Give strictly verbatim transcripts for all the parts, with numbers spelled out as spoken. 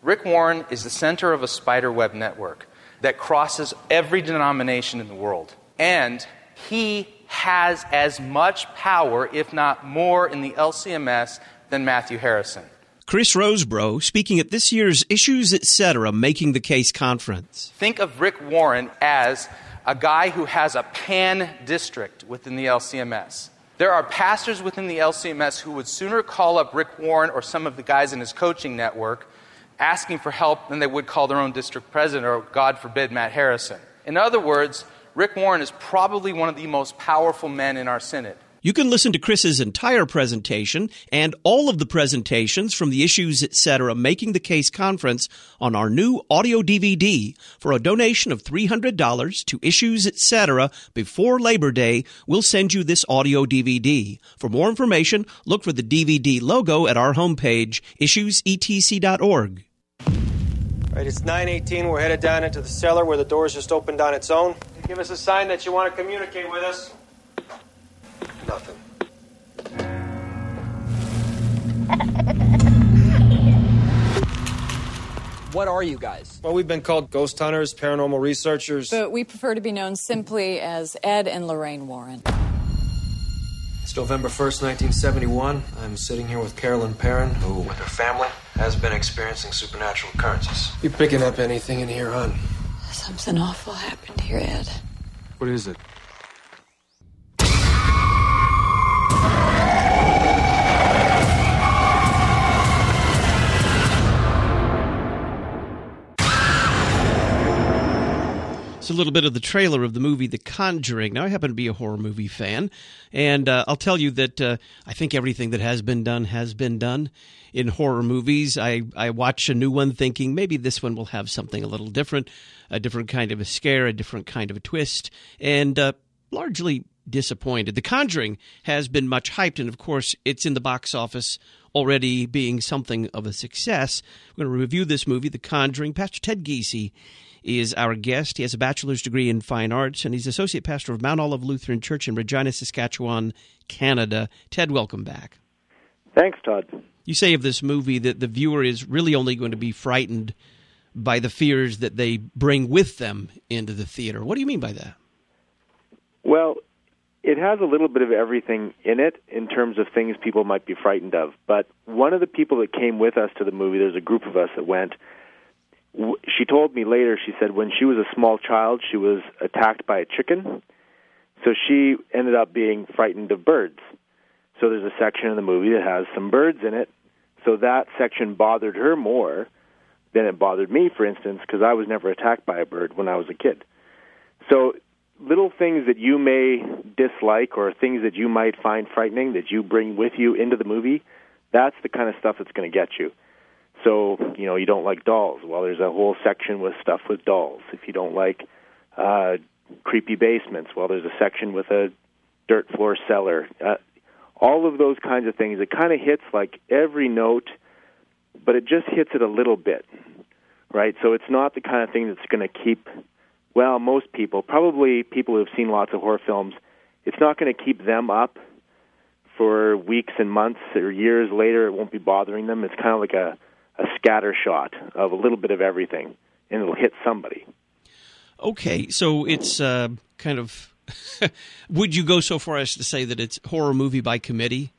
Rick Warren is the center of a spiderweb network that crosses every denomination in the world. And he has as much power, if not more, in the L C M S than Matthew Harrison. Chris Rosebrough speaking at this year's Issues Etc. Making the Case conference. Think of Rick Warren as a guy who has a pan-district within the L C M S. There are pastors within the L C M S who would sooner call up Rick Warren or some of the guys in his coaching network asking for help than they would call their own district president or, God forbid, Matt Harrison. In other words, Rick Warren is probably one of the most powerful men in our synod. You can listen to Chris's entire presentation and all of the presentations from the Issues Etc. Making the Case conference on our new audio D V D. For a donation of three hundred dollars to Issues Etc. before Labor Day, we'll send you this audio D V D. For more information, look for the D V D logo at our homepage, issues e t c dot org. All right, it's nine eighteen. We're headed down into the cellar where the door's just opened on its own. Give us a sign that you want to communicate with us. Nothing. What are you guys? Well, we've been called ghost hunters, paranormal researchers. But we prefer to be known simply as Ed and Lorraine Warren. It's November first, nineteen seventy-one. I'm sitting here with Carolyn Perrin, who, with her family, has been experiencing supernatural occurrences. You picking up anything in here, hon? Something awful happened here, Ed. What is it? A little bit of the trailer of the movie The Conjuring. Now, I happen to be a horror movie fan, and uh, I'll tell you that uh, I think everything that has been done has been done in horror movies. I, I watch a new one thinking maybe this one will have something a little different, a different kind of a scare, a different kind of a twist, and uh, largely disappointed. The Conjuring has been much hyped, and of course, it's in the box office already being something of a success. We're going to review this movie, The Conjuring. Pastor Ted Giese is our guest. He has a bachelor's degree in fine arts, and he's associate pastor of Mount Olive Lutheran Church in Regina, Saskatchewan, Canada. Ted, welcome back. Thanks, Todd. You say of this movie that the viewer is really only going to be frightened by the fears that they bring with them into the theater. What do you mean by that? Well, it has a little bit of everything in it in terms of things people might be frightened of. But one of the people that came with us to the movie, there's a group of us that went, she told me later, she said when she was a small child, she was attacked by a chicken. So she ended up being frightened of birds. So there's a section in the movie that has some birds in it. So that section bothered her more than it bothered me, for instance, because I was never attacked by a bird when I was a kid. So little things that you may dislike or things that you might find frightening that you bring with you into the movie, that's the kind of stuff that's going to get you. So, you know, you don't like dolls. Well, there's a whole section with stuff with dolls. If you don't like uh, creepy basements, well, there's a section with a dirt floor cellar. Uh, all of those kinds of things. It kind of hits like every note, but it just hits it a little bit, right? So it's not the kind of thing that's going to keep, well, most people, probably people who have seen lots of horror films, it's not going to keep them up for weeks and months or years later. It won't be bothering them. It's kind of like a a scatter shot of a little bit of everything, and it'll hit somebody. Okay, so it's uh, kind of, would you go so far as to say that it's horror movie by committee?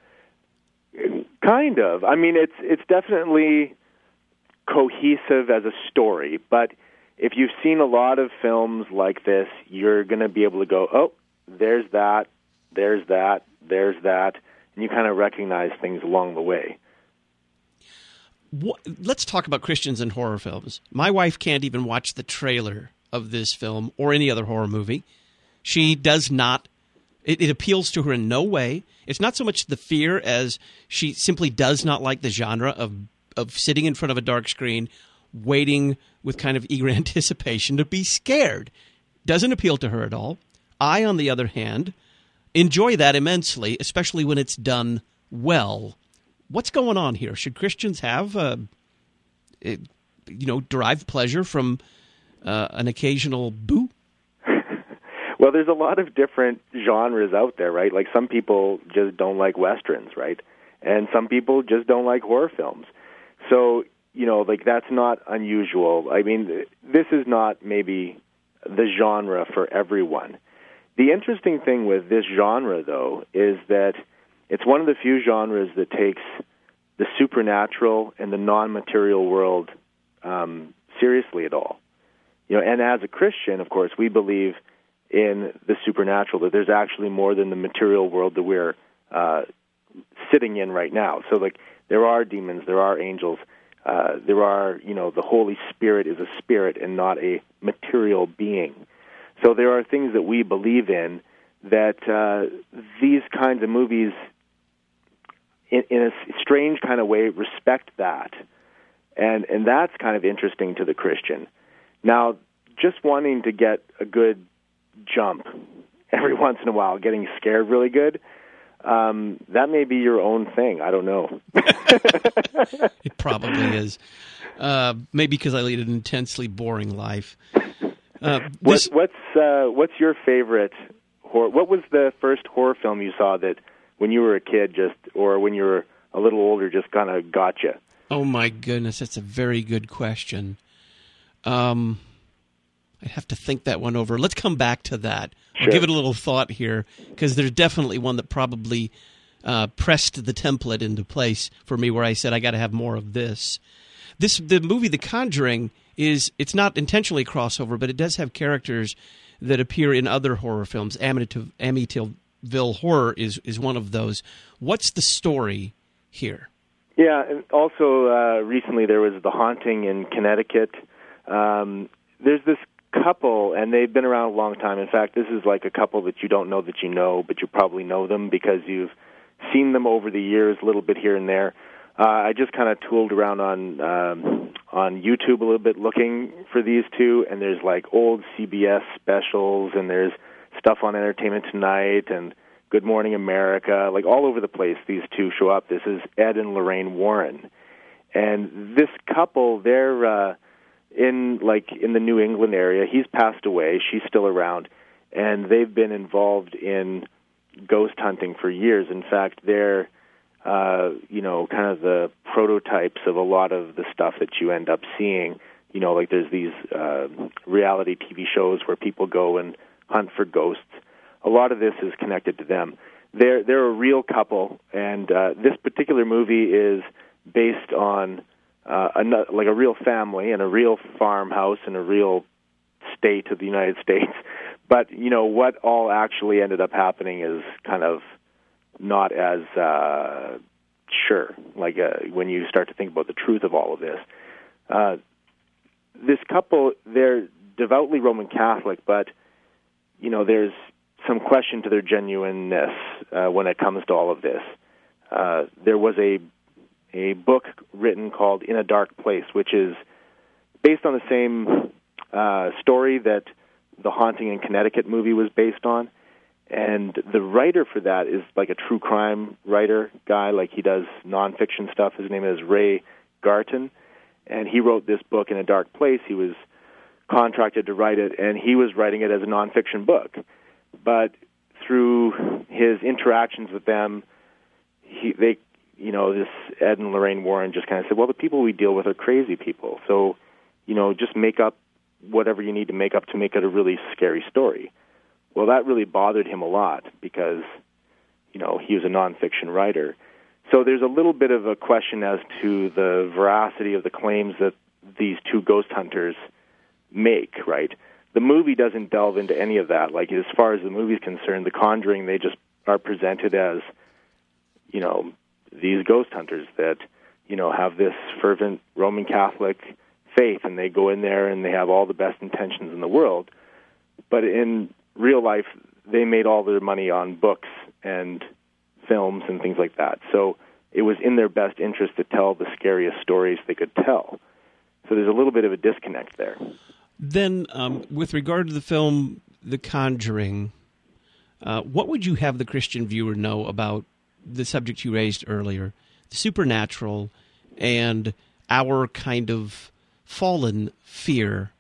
Kind of. I mean, it's it's definitely cohesive as a story, but if you've seen a lot of films like this, you're going to be able to go, oh, there's that, there's that, there's that, and you kind of recognize things along the way. What, let's talk about Christians and horror films. My wife can't even watch the trailer of this film or any other horror movie. She does not, it, it appeals to her in no way. It's not so much the fear as she simply does not like the genre of, of sitting in front of a dark screen, waiting with kind of eager anticipation to be scared. Doesn't appeal to her at all. I, on the other hand, enjoy that immensely, especially when it's done well. What's going on here? Should Christians have, uh, it, you know, derive pleasure from uh, an occasional boo? Well, there's a lot of different genres out there, right? Like some people just don't like Westerns, right? And some people just don't like horror films. So you know, like that's not unusual. I mean, this is not maybe the genre for everyone. The interesting thing with this genre, though, is that it's one of the few genres that takes the supernatural and the non-material world um, seriously at all. You know, and as a Christian, of course, we believe in the supernatural, that there's actually more than the material world that we're uh, sitting in right now. So, like, there are demons, there are angels, uh, there are, you know, the Holy Spirit is a spirit and not a material being. So there are things that we believe in that uh, these kinds of movies, in, in a strange kind of way, respect that. And and that's kind of interesting to the Christian. Now, just wanting to get a good jump every once in a while, getting scared really good, um, that may be your own thing. I don't know. It probably is. Uh, maybe because I lead an intensely boring life. Uh, this... what, what's uh, what's your favorite horror? What was the first horror film you saw that, when you were a kid, just or when you were a little older, just kind of got you? Oh my goodness, that's a very good question. Um, I'd have to think that one over. Let's come back to that. Sure. I'll give it a little thought here, because there's definitely one that probably uh, pressed the template into place for me, where I said I got to have more of this. This the movie The Conjuring is it's not intentionally crossover, but it does have characters that appear in other horror films. Amityville, Amityville Horror is is one of those. What's the story here? Yeah, and also uh, recently there was The Haunting in Connecticut. Um, there's this couple, and they've been around a long time. In fact, this is like a couple that you don't know that you know, but you probably know them because you've seen them over the years, a little bit here and there. Uh, I just kind of tooled around on um, on YouTube a little bit looking for these two, and there's like old C B S specials, and there's stuff on Entertainment Tonight, and Good Morning America, like all over the place these two show up. This is Ed and Lorraine Warren. And this couple, they're uh, in like in the New England area. He's passed away, she's still around, and they've been involved in ghost hunting for years. In fact, they're uh, you know, kind of the prototypes of a lot of the stuff that you end up seeing. You know, like there's these uh, reality T V shows where people go and hunt for ghosts. A lot of this is connected to them. They're they're a real couple, and uh, this particular movie is based on uh, a, like a real family and a real farmhouse in a real state of the United States. But you know what all actually ended up happening is kind of not as uh, sure. Like uh, when you start to think about the truth of all of this, uh, this couple, they're devoutly Roman Catholic, but you know there's some question to their genuineness uh, when it comes to all of this. Uh, there was a a book written called In a Dark Place, which is based on the same uh, story that the Haunting in Connecticut movie was based on. And the writer for that is like a true crime writer guy, like he does nonfiction stuff. His name is Ray Garton, and he wrote this book, In a Dark Place. He was contracted to write it, and he was writing it as a nonfiction book. But through his interactions with them, he, they, you know, this Ed and Lorraine Warren just kind of said, well, the people we deal with are crazy people. So, you know, just make up whatever you need to make up to make it a really scary story. Well, that really bothered him a lot because, you know, he was a nonfiction writer. So there's a little bit of a question as to the veracity of the claims that these two ghost hunters make, right? The movie doesn't delve into any of that. Like, as far as the movie's concerned, The Conjuring, they just are presented as, you know, these ghost hunters that, you know, have this fervent Roman Catholic faith, and they go in there and they have all the best intentions in the world. But in real life, they made all their money on books and films and things like that. So it was in their best interest to tell the scariest stories they could tell. So there's a little bit of a disconnect there. Then, um, with regard to the film The Conjuring, uh, what would you have the Christian viewer know about the subject you raised earlier, the supernatural and our kind of fallen fear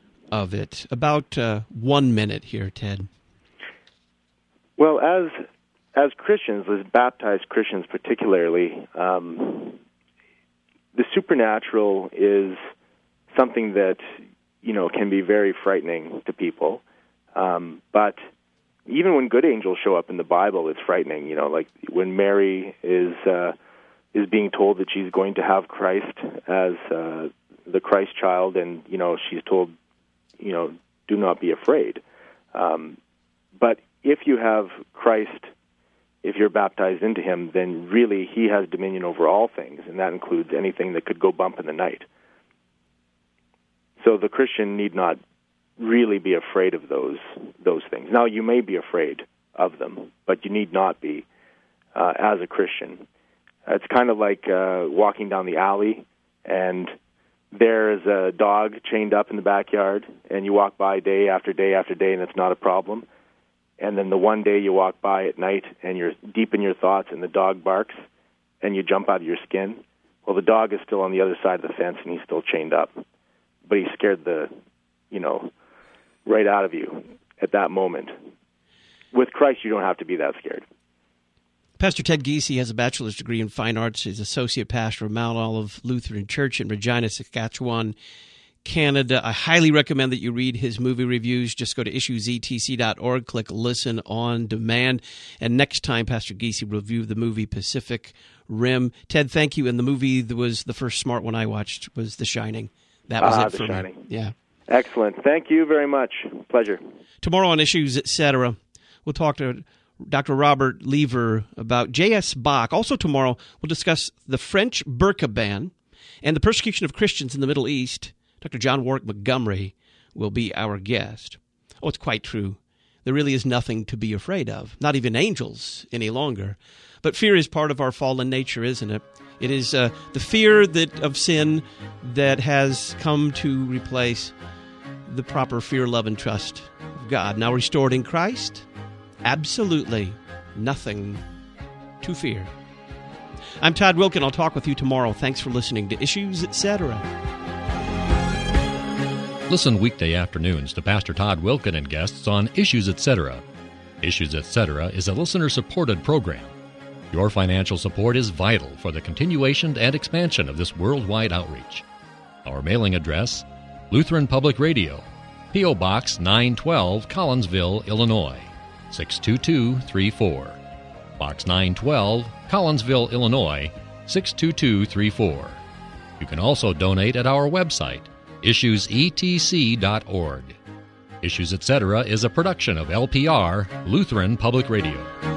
of it? About uh, one minute here, Ted. Well, as as Christians, as baptized Christians particularly, um, the supernatural is something that, you know, can be very frightening to people. Um, but even when good angels show up in the Bible, it's frightening. You know, like when Mary is uh, is being told that she's going to have Christ as uh, the Christ child, and, you know, she's told, you know, do not be afraid. Um, but if you have Christ, if you're baptized into him, then really he has dominion over all things, and that includes anything that could go bump in the night. So the Christian need not really be afraid of those those things. Now, you may be afraid of them, but you need not be uh, as a Christian. It's kind of like uh, walking down the alley, and there's a dog chained up in the backyard, and you walk by day after day after day, and it's not a problem. And then the one day you walk by at night, and you're deep in your thoughts, and the dog barks, and you jump out of your skin. Well, the dog is still on the other side of the fence, and he's still chained up. But he scared the, you know, right out of you at that moment. With Christ, you don't have to be that scared. Pastor Ted Giese has a bachelor's degree in fine arts. He's associate pastor of Mount Olive Lutheran Church in Regina, Saskatchewan, Canada. I highly recommend that you read his movie reviews. Just go to issues e t c dot org, click Listen on Demand, and next time Pastor Giese will review the movie Pacific Rim. Ted, thank you. And the movie that was the first smart one I watched was The Shining. That was ah, it The for Shining. me. Yeah. Excellent. Thank you very much. Pleasure. Tomorrow on Issues, et cetera, we'll talk to Doctor Robert Lever about J S. Bach. Also tomorrow, we'll discuss the French burqa ban and the persecution of Christians in the Middle East. Doctor John Warwick Montgomery will be our guest. Oh, it's quite true. There really is nothing to be afraid of, not even angels any longer. But fear is part of our fallen nature, isn't it? It is uh, the fear that of sin that has come to replace the proper fear, love, and trust of God. Now restored in Christ, absolutely nothing to fear. I'm Todd Wilken. I'll talk with you tomorrow. Thanks for listening to Issues, et cetera. Listen weekday afternoons to Pastor Todd Wilken and guests on Issues, et cetera. Issues, et cetera is a listener-supported program. Your financial support is vital for the continuation and expansion of this worldwide outreach. Our mailing address, Lutheran Public Radio, P O. Box nine twelve, Collinsville, Illinois, six two two three four. Box nine twelve, Collinsville, Illinois, six two two three four. You can also donate at our website, issues e t c dot org. Issues, et cetera is a production of L P R, Lutheran Public Radio.